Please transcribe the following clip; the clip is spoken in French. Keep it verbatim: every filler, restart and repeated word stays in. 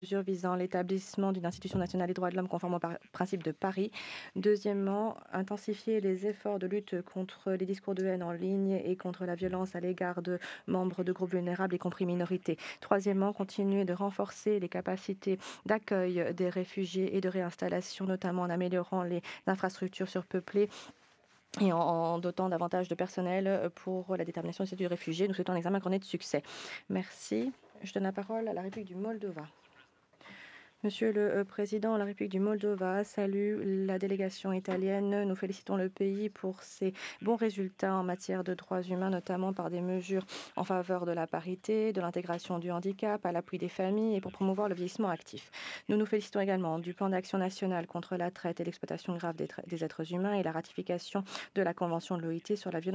mesures visant l'établissement d'une institution nationale des droits de l'homme conforme aux par- principes de Paris. Deuxièmement, intensifier les efforts de lutte contre les discours de haine en ligne et contre la violence à l'égard de membres de groupes vulnérables, y compris minorités. Troisièmement, continuer de renforcer les capacités d'accueil des réfugiés et de réinstallation, notamment en améliorant les infrastructures surpeuplées et en, en dotant davantage de personnel pour la détermination du statut de réfugié. Nous souhaitons un examen couronné de succès. Merci. Je donne la parole à la République du Moldova. Monsieur le euh, Président, la République du Moldova salue la délégation italienne. Nous félicitons le pays pour ses bons résultats en matière de droits humains, notamment par des mesures en faveur de la parité, de l'intégration du handicap, à l'appui des familles et pour promouvoir le vieillissement actif. Nous nous félicitons également du plan d'action national contre la traite et l'exploitation grave des, des êtres humains et la ratification de la Convention de l'O I T sur la violence